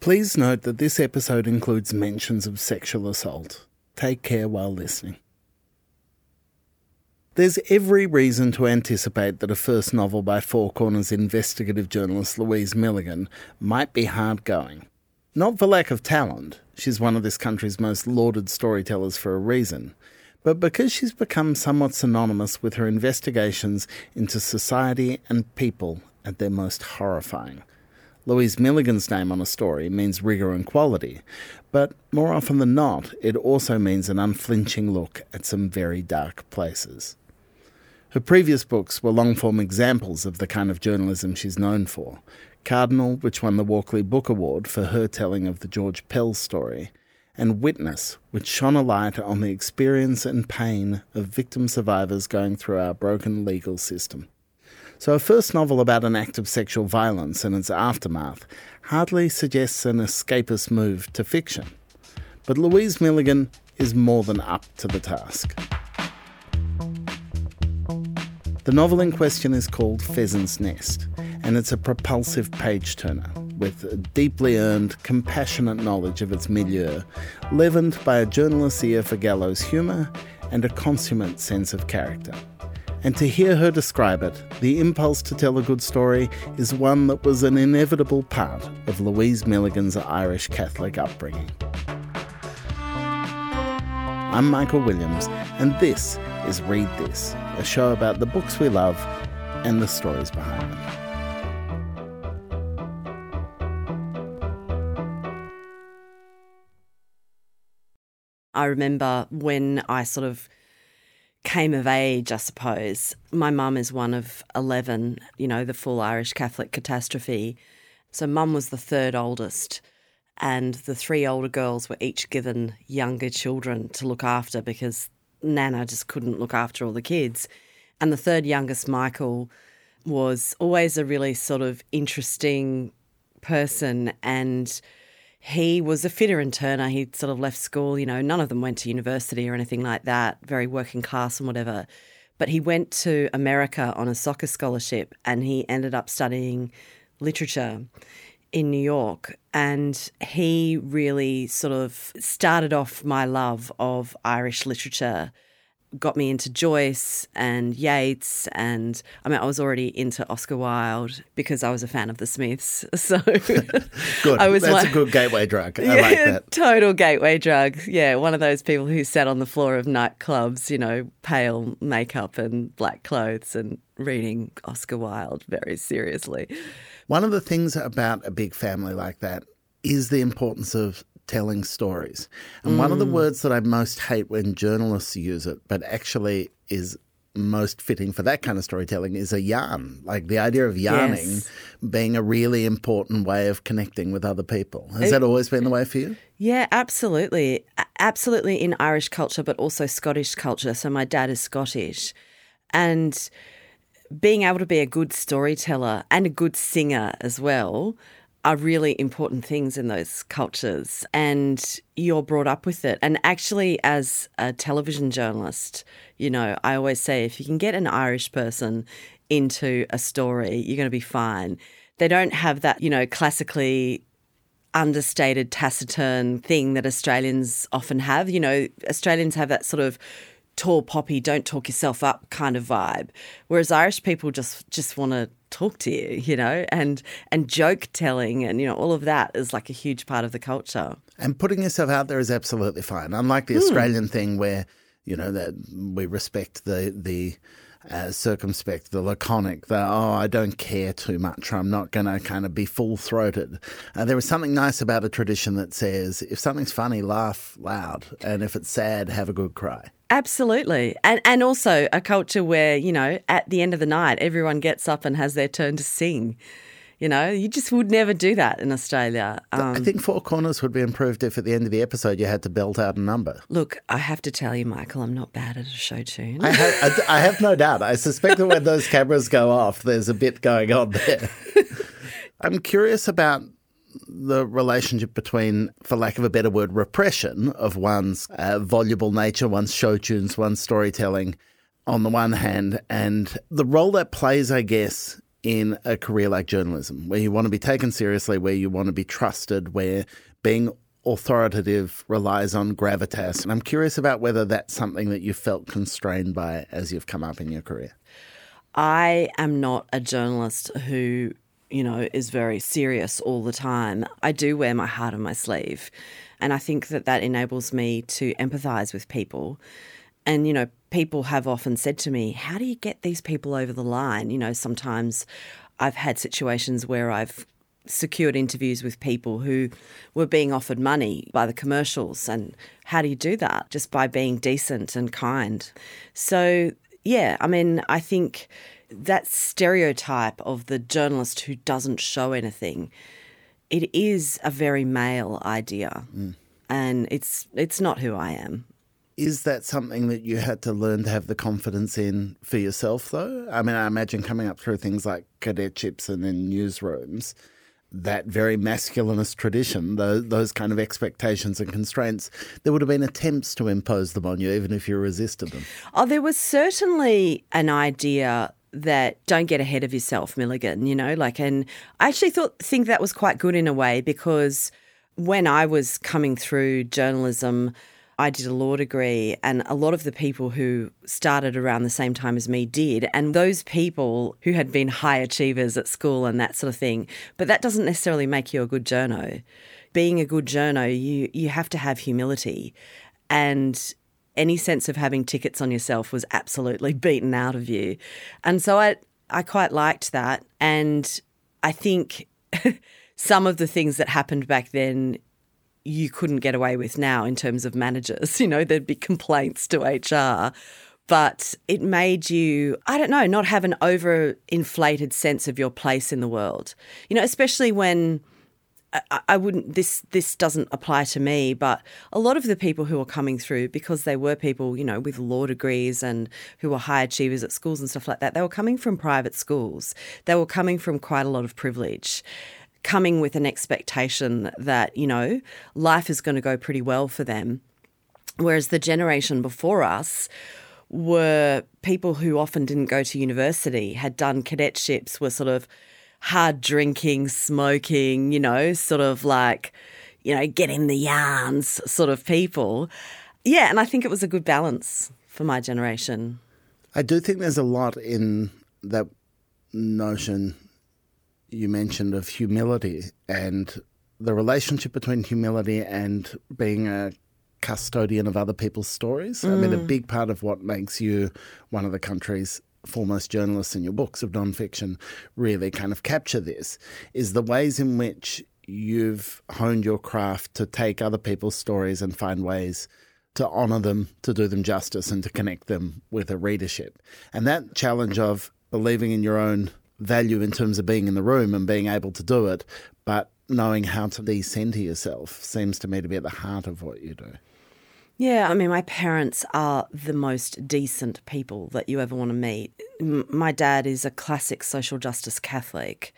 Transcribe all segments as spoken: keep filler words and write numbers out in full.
Please note that this episode includes mentions of sexual assault. Take care while listening. There's every reason to anticipate that a first novel by Four Corners investigative journalist Louise Milligan might be hard-going. Not for lack of talent, she's one of this country's most lauded storytellers for a reason, but because she's become somewhat synonymous with her investigations into society and people at their most horrifying. Louise Milligan's name on a story means rigour and quality, but more often than not, it also means an unflinching look at some very dark places. Her previous books were long-form examples of the kind of journalism she's known for. Cardinal, which won the Walkley Book Award for her telling of the George Pell story, and Witness, which shone a light on the experience and pain of victim survivors going through our broken legal system. So a first novel about an act of sexual violence and its aftermath hardly suggests an escapist move to fiction. But Louise Milligan is more than up to the task. The novel in question is called Pheasant's Nest, and it's a propulsive page-turner with a deeply earned, compassionate knowledge of its milieu, leavened by a journalist's ear for gallows humour and a consummate sense of character. And to hear her describe it, the impulse to tell a good story is one that was an inevitable part of Louise Milligan's Irish Catholic upbringing. I'm Michael Williams, and this is Read This, a show about the books we love and the stories behind them. I remember when I sort of came of age, I suppose. My mum is one of eleven, you know, the full Irish Catholic catastrophe. So mum was the third oldest, and the three older girls were each given younger children to look after because Nana just couldn't look after all the kids. And the third youngest, Michael, was always a really sort of interesting person, and he was a fitter and turner. He'd sort of left school, you know, none of them went to university or anything like that, very working class and whatever. But he went to America on a soccer scholarship and he ended up studying literature in New York. And he really sort of started off my love of Irish literature, got me into Joyce and Yeats, and I mean I was already into Oscar Wilde because I was a fan of the Smiths. So good. I was That's one, a good gateway drug. I yeah, like that. Total gateway drug. Yeah, one of those people who sat on the floor of nightclubs, you know, pale makeup and black clothes and reading Oscar Wilde very seriously. One of the things about a big family like that is the importance of telling stories. And mm. one of the words that I most hate when journalists use it, but actually is most fitting for that kind of storytelling, is a yarn. Like the idea of yarning yes. being a really important way of connecting with other people. Has it, that always been the way for you? Yeah, absolutely. Absolutely in Irish culture, but also Scottish culture. So my dad is Scottish. And being able to be a good storyteller and a good singer as well are really important things in those cultures, and you're brought up with it. And actually, as a television journalist, you know, I always say if you can get an Irish person into a story, you're going to be fine. They don't have that, you know, classically understated, taciturn thing that Australians often have. You know, Australians have that sort of tall poppy, don't talk yourself up kind of vibe, whereas Irish people just just want to talk to you, you know, and and joke telling and, you know, all of that is like a huge part of the culture. And putting yourself out there is absolutely fine. Unlike the mm. Australian thing where, you know, that we respect the the uh, circumspect, the laconic, the, oh, I don't care too much, or I'm not going to kind of be full-throated. Uh, there is something nice about a tradition that says if something's funny, laugh loud, and if it's sad, have a good cry. Absolutely. And and also a culture where, you know, at the end of the night, everyone gets up and has their turn to sing. You know, you just would never do that in Australia. Um, I think Four Corners would be improved if at the end of the episode you had to belt out a number. Look, I have to tell you, Michael, I'm not bad at a show tune. I have, I, I have no doubt. I suspect that when those cameras go off, there's a bit going on there. I'm curious about the relationship between, for lack of a better word, repression of one's uh, voluble nature, one's show tunes, one's storytelling on the one hand, and the role that plays, I guess, in a career like journalism, where you want to be taken seriously, where you want to be trusted, where being authoritative relies on gravitas. And I'm curious about whether that's something that you felt constrained by as you've come up in your career. I am not a journalist who, you know, is very serious all the time. I do wear my heart on my sleeve. And I think that that enables me to empathise with people. And, you know, people have often said to me, how do you get these people over the line? You know, sometimes I've had situations where I've secured interviews with people who were being offered money by the commercials. And how do you do that? Just by being decent and kind. So, yeah, I mean, I think that stereotype of the journalist who doesn't show anything, it is a very male idea. Mm. And it's it's not who I am. Is that something that you had to learn to have the confidence in for yourself, though? I mean, I imagine coming up through things like cadetships and in newsrooms, that very masculinist tradition, those, those kind of expectations and constraints, there would have been attempts to impose them on you, even if you resisted them. Oh, there was certainly an idea that don't get ahead of yourself, Milligan, you know, like, and I actually thought, think that was quite good in a way, because when I was coming through journalism, I did a law degree, and a lot of the people who started around the same time as me did, and those people who had been high achievers at school and that sort of thing. But that doesn't necessarily make you a good journo. Being a good journo, you you have to have humility, and any sense of having tickets on yourself was absolutely beaten out of you. And so I I quite liked that, and I think some of the things that happened back then you couldn't get away with now in terms of managers. You know, there'd be complaints to H R, but it made you, I don't know, not have an overinflated sense of your place in the world. You know, especially when I, I wouldn't, this this doesn't apply to me, but a lot of the people who were coming through, because they were people, you know, with law degrees and who were high achievers at schools and stuff like that, they were coming from private schools. They were coming from quite a lot of privilege, coming with an expectation that, you know, life is going to go pretty well for them. Whereas the generation before us were people who often didn't go to university, had done cadetships, were sort of hard drinking, smoking, you know, sort of like, you know, get in the yarns sort of people. Yeah, and I think it was a good balance for my generation. I do think there's a lot in that notion you mentioned of humility and the relationship between humility and being a custodian of other people's stories. Mm. I mean, a big part of what makes you one of the country's foremost journalists in your books of nonfiction really kind of capture this is the ways in which you've honed your craft to take other people's stories and find ways to honour them, to do them justice and to connect them with a readership. And that challenge of believing in your own value in terms of being in the room and being able to do it, but knowing how to decenter yourself seems to me to be at the heart of what you do. Yeah, I mean, my parents are the most decent people that you ever want to meet. M- my dad is a classic social justice Catholic,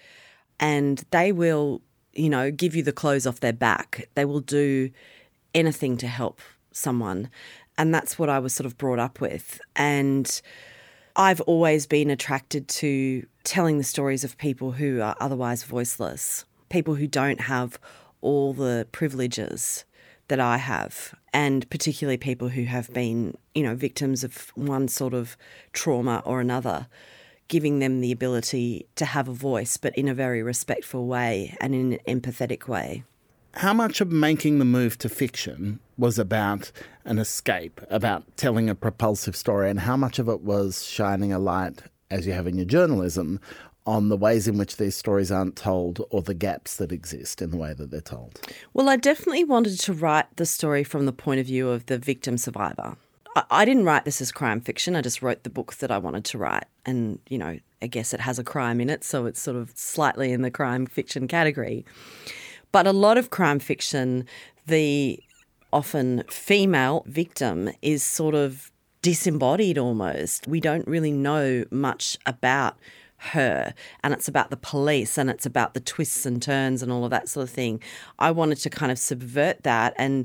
and they will, you know, give you the clothes off their back. They will do anything to help someone. And that's what I was sort of brought up with. And I've always been attracted to telling the stories of people who are otherwise voiceless, people who don't have all the privileges that I have, and particularly people who have been, you know, victims of one sort of trauma or another, giving them the ability to have a voice, but in a very respectful way and in an empathetic way. How much of making the move to fiction was about an escape, about telling a propulsive story, and how much of it was shining a light, as you have in your journalism, on the ways in which these stories aren't told or the gaps that exist in the way that they're told? Well, I definitely wanted to write the story from the point of view of the victim survivor. I, I didn't write this as crime fiction. I just wrote the book that I wanted to write. And, you know, I guess it has a crime in it, so it's sort of slightly in the crime fiction category. But a lot of crime fiction, the often female victim is sort of disembodied almost. We don't really know much about her, and it's about the police and it's about the twists and turns and all of that sort of thing. I wanted to kind of subvert that and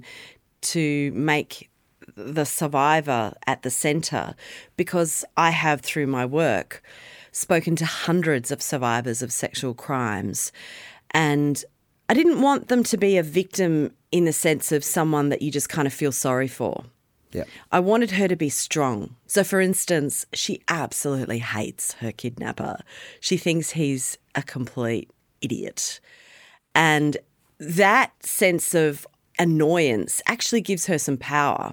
to make the survivor at the centre, because I have, through my work, spoken to hundreds of survivors of sexual crimes. And I didn't want them to be a victim in the sense of someone that you just kind of feel sorry for. Yeah. I wanted her to be strong. So, for instance, she absolutely hates her kidnapper. She thinks he's a complete idiot. And that sense of annoyance actually gives her some power.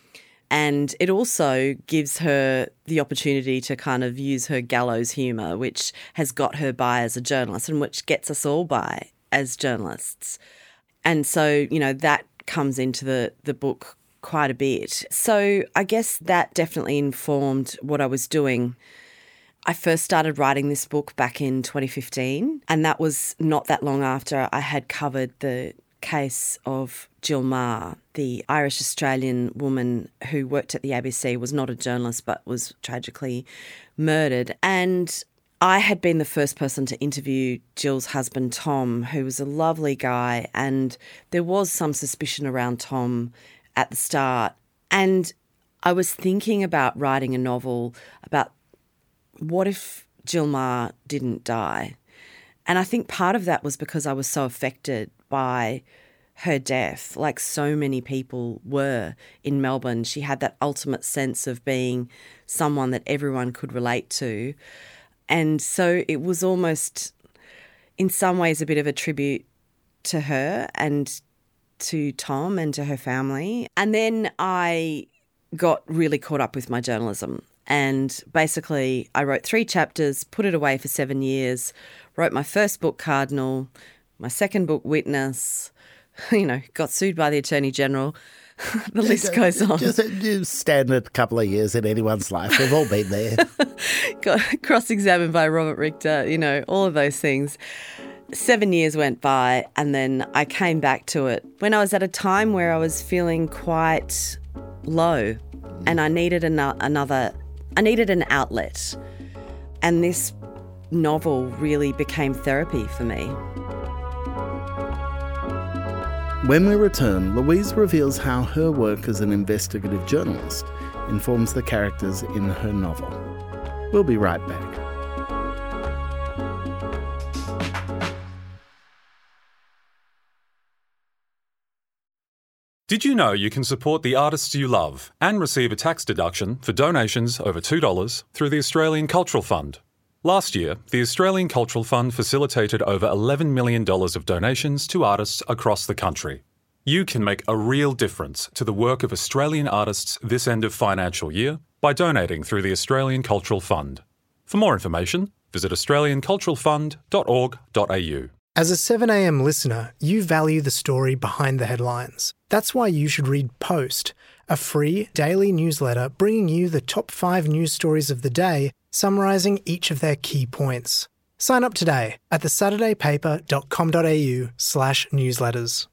And it also gives her the opportunity to kind of use her gallows humour, which has got her by as a journalist and which gets us all by as journalists. And so, you know, that comes into the, the book quite a bit. So I guess that definitely informed what I was doing. I first started writing this book back in twenty fifteen, and that was not that long after I had covered the case of Jill Meagher, the Irish-Australian woman who worked at the A B C, was not a journalist but was tragically murdered. And I had been the first person to interview Jill's husband, Tom, who was a lovely guy, and there was some suspicion around Tom at the start. And I was thinking about writing a novel about what if Jill Meagher didn't die? And I think part of that was because I was so affected by her death, like so many people were in Melbourne. She had that ultimate sense of being someone that everyone could relate to. And so it was almost, in some ways, a bit of a tribute to her and to Tom and to her family. And then I got really caught up with my journalism. And basically I wrote three chapters, put it away for seven years, wrote my first book, Cardinal, my second book, Witness, you know, got sued by the Attorney General. The list goes on. Just a standard couple of years in anyone's life. We've all been there. Got cross-examined by Robert Richter, you know, all of those things. Seven years went by and then I came back to it when I was at a time where I was feeling quite low and I needed an- another, I needed an outlet. And this novel really became therapy for me. When we return, Louise reveals how her work as an investigative journalist informs the characters in her novel. We'll be right back. Did you know you can support the artists you love and receive a tax deduction for donations over two dollars through the Australian Cultural Fund? Last year, the Australian Cultural Fund facilitated over eleven million dollars of donations to artists across the country. You can make a real difference to the work of Australian artists this end of financial year by donating through the Australian Cultural Fund. For more information, visit australian cultural fund dot org dot a u. As a seven a m listener, you value the story behind the headlines. That's why you should read Post, a free daily newsletter bringing you the top five news stories of the day, summarising each of their key points. Sign up today at the saturday paper dot com dot a u slash newsletters.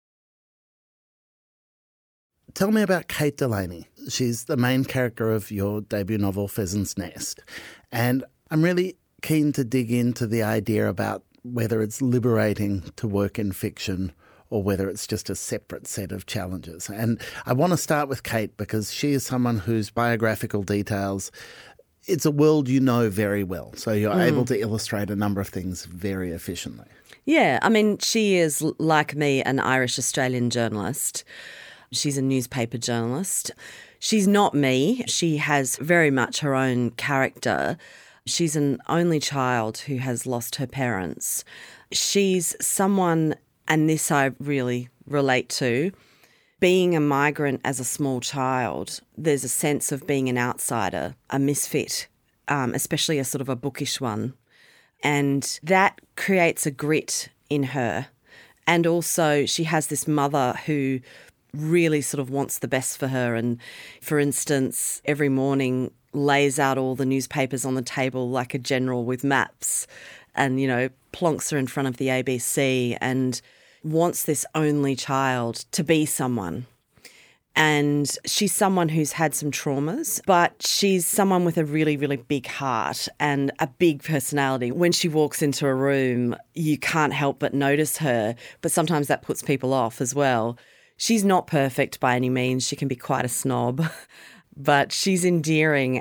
Tell me about Kate Delaney. She's the main character of your debut novel, Pheasant's Nest. And I'm really keen to dig into the idea about whether it's liberating to work in fiction or whether it's just a separate set of challenges. And I want to start with Kate because she is someone whose biographical details, it's a world you know very well. So you're mm. able to illustrate a number of things very efficiently. Yeah, I mean, she is, like me, an Irish-Australian journalist. She's a newspaper journalist. She's not me. She has very much her own character. She's an only child who has lost her parents. She's someone, and this I really relate to, being a migrant as a small child, there's a sense of being an outsider, a misfit, um, especially a sort of a bookish one. And that creates a grit in her. And also she has this mother who really sort of wants the best for her. And, for instance, every morning lays out all the newspapers on the table like a general with maps and, you know, plonks her in front of the A B C and wants this only child to be someone. And she's someone who's had some traumas, but she's someone with a really, really big heart and a big personality. When she walks into a room, you can't help but notice her, but sometimes that puts people off as well. She's not perfect by any means. She can be quite a snob, but she's endearing.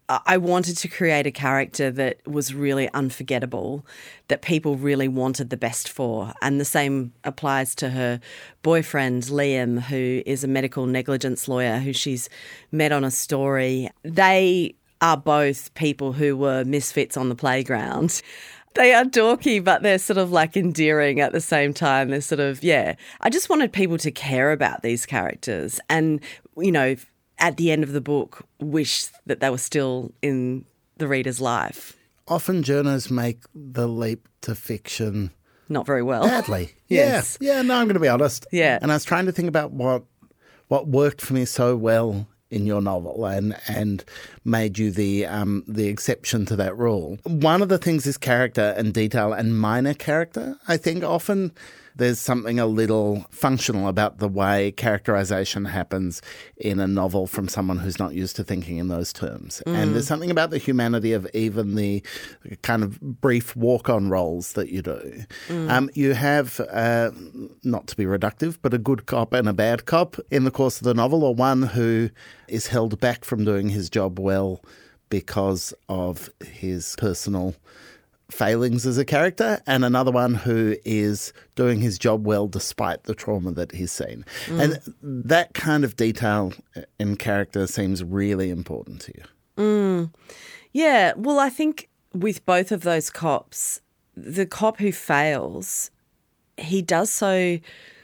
I wanted to create a character that was really unforgettable, that people really wanted the best for. And the same applies to her boyfriend, Liam, who is a medical negligence lawyer who she's met on a story. They are both people who were misfits on the playground. They are dorky, but they're sort of like endearing at the same time. They're sort of, yeah. I just wanted people to care about these characters and, you know, at the end of the book, wish that they were still in the reader's life. Often journos make the leap to fiction not very well. Badly. Yes. Yeah. Yeah, no, I'm going to be honest. Yeah. And I was trying to think about what what worked for me so well in your novel and and made you the um, the exception to that rule. One of the things is character and detail and minor character. I think often there's something a little functional about the way characterization happens in a novel from someone who's not used to thinking in those terms. Mm. And there's something about the humanity of even the kind of brief walk-on roles that you do. Mm. Um, you have, uh, not to be reductive, but a good cop and a bad cop in the course of the novel, or one who is held back from doing his job well because of his personal failings as a character, and another one who is doing his job well despite the trauma that he's seen. Mm. And that kind of detail in character seems really important to you. Mm. Yeah, well, I think with both of those cops, the cop who fails, he does so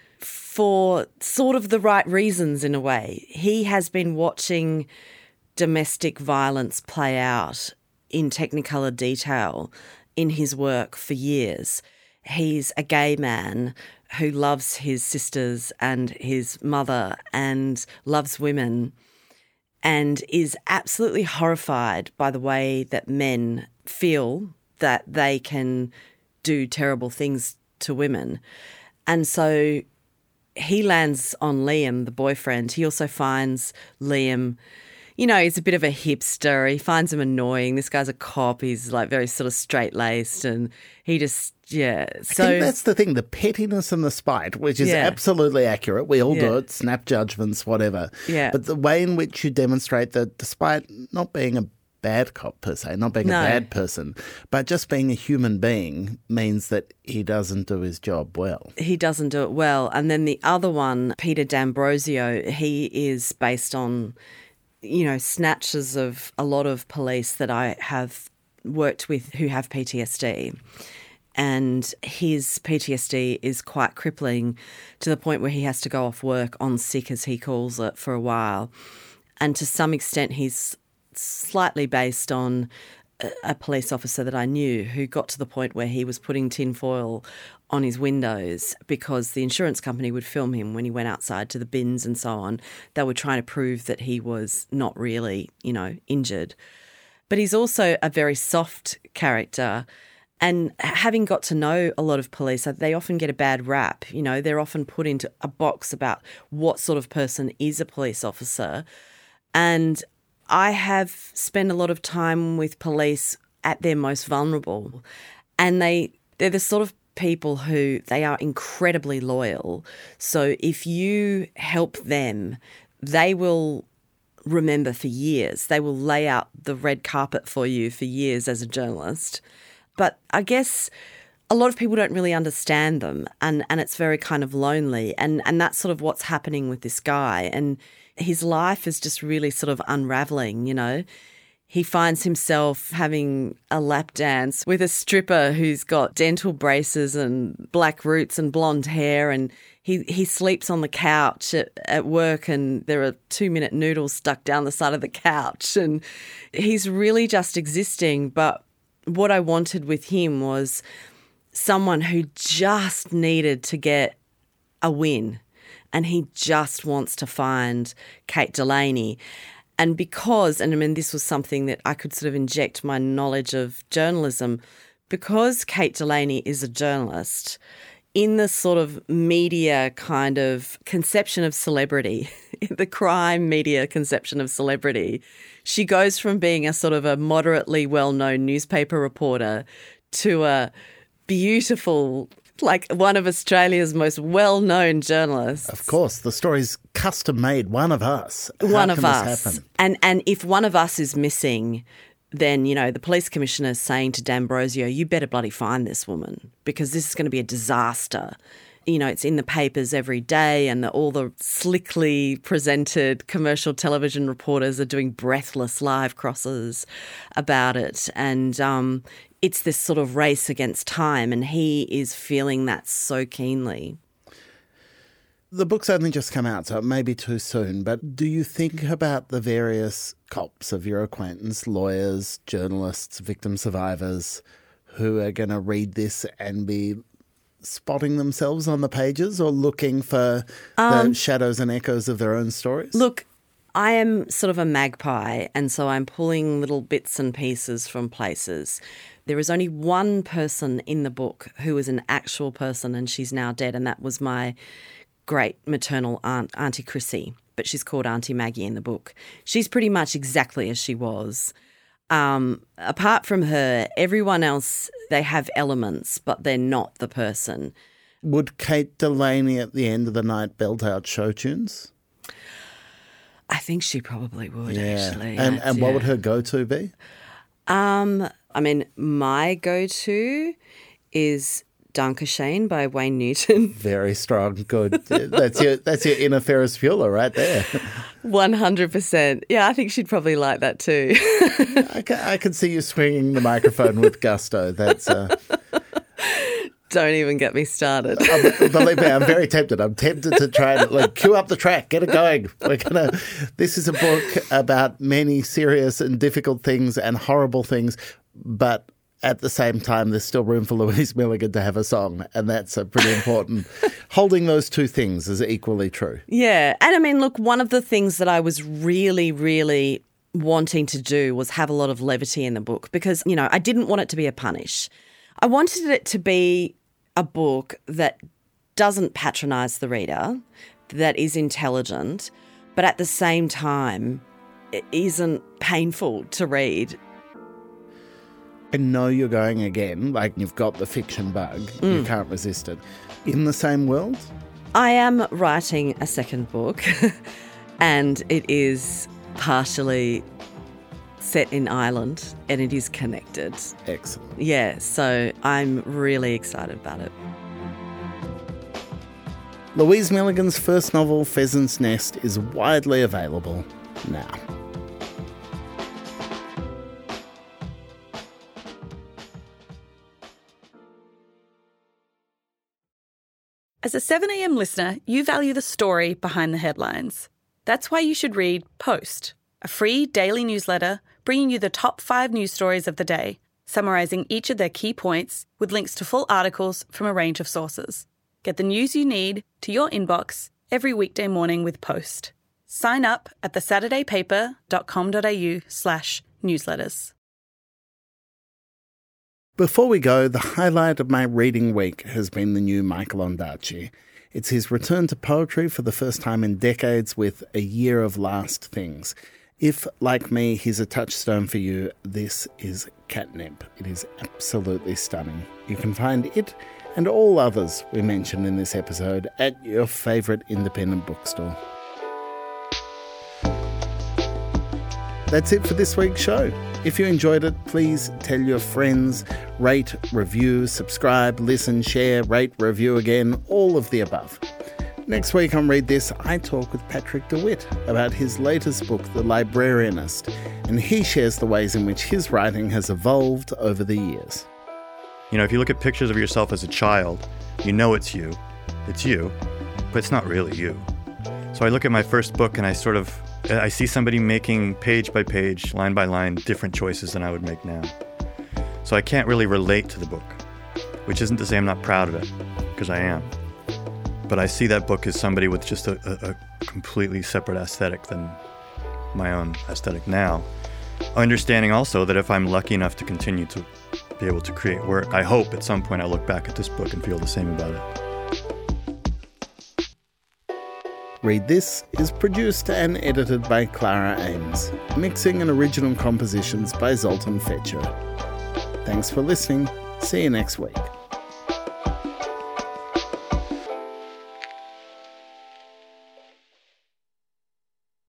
for sort of the right reasons in a way. He has been watching domestic violence play out in Technicolor detail in his work for years. He's a gay man who loves his sisters and his mother and loves women and is absolutely horrified by the way that men feel that they can do terrible things to women. And so he lands on Liam, the boyfriend. He also finds Liam, you know, he's a bit of a hipster. He finds him annoying. This guy's a cop. He's like very sort of straight-laced and he just, yeah. So I think that's the thing, the pettiness and the spite, which is yeah. absolutely accurate. We all yeah. do it, snap judgments, whatever. Yeah. But the way in which you demonstrate that despite not being a bad cop per se, not being no. a bad person, but just being a human being means that he doesn't do his job well. He doesn't do it well. And then the other one, Peter D'Ambrosio, he is based on, you know, snatches of a lot of police that I have worked with who have P T S D. And his P T S D is quite crippling to the point where he has to go off work on sick, as he calls it, for a while. And to some extent, he's slightly based on a police officer that I knew who got to the point where he was putting tinfoil on his windows because the insurance company would film him when he went outside to the bins and so on. They were trying to prove that he was not really, you know, injured. But he's also a very soft character. And having got to know a lot of police, they often get a bad rap. You know, they're often put into a box about what sort of person is a police officer. And I have spent a lot of time with police at their most vulnerable, and they, they're the sort of people who they are incredibly loyal. So if you help them, they will remember for years. They will lay out the red carpet for you for years as a journalist. But I guess a lot of people don't really understand them, and, and it's very kind of lonely. And, and that's sort of what's happening with this guy. And his life is just really sort of unravelling, you know. He finds himself having a lap dance with a stripper who's got dental braces and black roots and blonde hair, and he, he sleeps on the couch at, at work and there are two-minute noodles stuck down the side of the couch, and he's really just existing. But what I wanted with him was someone who just needed to get a win. And he just wants to find Kate Delaney. And because, and I mean, this was something that I could sort of inject my knowledge of journalism, because Kate Delaney is a journalist, in the sort of media kind of conception of celebrity, the crime media conception of celebrity, she goes from being a sort of a moderately well-known newspaper reporter to a beautiful like one of Australia's most well-known journalists. Of course, the story's custom-made, one of us. How one can of this us. happen? And and if one of us is missing, then, you know, the police commissioner is saying to D'Ambrosio, you better bloody find this woman because this is going to be a disaster. You know, it's in the papers every day and the, all the slickly presented commercial television reporters are doing breathless live crosses about it. And um, it's this sort of race against time, and he is feeling that so keenly. The book's only just come out, so it may be too soon, but do you think about the various cops of your acquaintance, lawyers, journalists, victim survivors, who are going to read this and be spotting themselves on the pages or looking for um, the shadows and echoes of their own stories? Look, I am sort of a magpie, and so I'm pulling little bits and pieces from places. There is only one person in the book who is an actual person, and she's now dead, and that was my great maternal aunt, Auntie Chrissy, but she's called Auntie Maggie in the book. She's pretty much exactly as she was. Um, apart from her, everyone else, they have elements, but they're not the person. Would Kate Delaney at the end of the night belt out show tunes? I think she probably would, yeah. actually. And, and yeah. what would her go-to be? Um, I mean, my go-to is Dankeschön by Wayne Newton. Very strong, good. That's your that's your inner Ferris Bueller right there. one hundred percent. Yeah, I think she'd probably like that too. I, can, I can see you swinging the microphone with gusto. That's uh... Don't even get me started. um, believe me, I'm very tempted. I'm tempted to try and like cue up the track, get it going. We're gonna. This is a book about many serious and difficult things and horrible things, but at the same time, there's still room for Louise Milligan to have a song, and that's a pretty important. Holding those two things is equally true. Yeah, and I mean, look, one of the things that I was really, really wanting to do was have a lot of levity in the book because, you know, I didn't want it to be a punish. I wanted it to be a book that doesn't patronise the reader, that is intelligent, but at the same time, it isn't painful to read. I know you're going again, like you've got the fiction bug, mm. you can't resist it. In the same world? I am writing a second book and it is partially set in Ireland and it is connected. Excellent. Yeah, so I'm really excited about it. Louise Milligan's first novel, Pheasant's Nest, is widely available now. As a seven a m listener, you value the story behind the headlines. That's why you should read Post, a free daily newsletter bringing you the top five news stories of the day, summarising each of their key points with links to full articles from a range of sources. Get the news you need to your inbox every weekday morning with Post. Sign up at the saturday paper dot com dot a u slash newsletters. Before we go, the highlight of my reading week has been the new Michael Ondaatje. It's his return to poetry for the first time in decades with A Year of Last Things. If, like me, he's a touchstone for you, this is catnip. It is absolutely stunning. You can find it and all others we mentioned in this episode at your favourite independent bookstore. That's it for this week's show. If you enjoyed it, please tell your friends, rate, review, subscribe, listen, share, rate, review again, all of the above. Next week on Read This, I talk with Patrick DeWitt about his latest book, The Librarianist, and he shares the ways in which his writing has evolved over the years. You know, if you look at pictures of yourself as a child, you know it's you. It's you, but it's not really you. So I look at my first book and I sort of, I see somebody making page by page, line by line, different choices than I would make now. So I can't really relate to the book, which isn't to say I'm not proud of it, because I am. But I see that book as somebody with just a, a, a completely separate aesthetic than my own aesthetic now. Understanding also that if I'm lucky enough to continue to be able to create work, I hope at some point I'll look back at this book and feel the same about it. Read This is produced and edited by Clara Ames. Mixing and original compositions by Zoltan Fetcher. Thanks for listening. See you next week.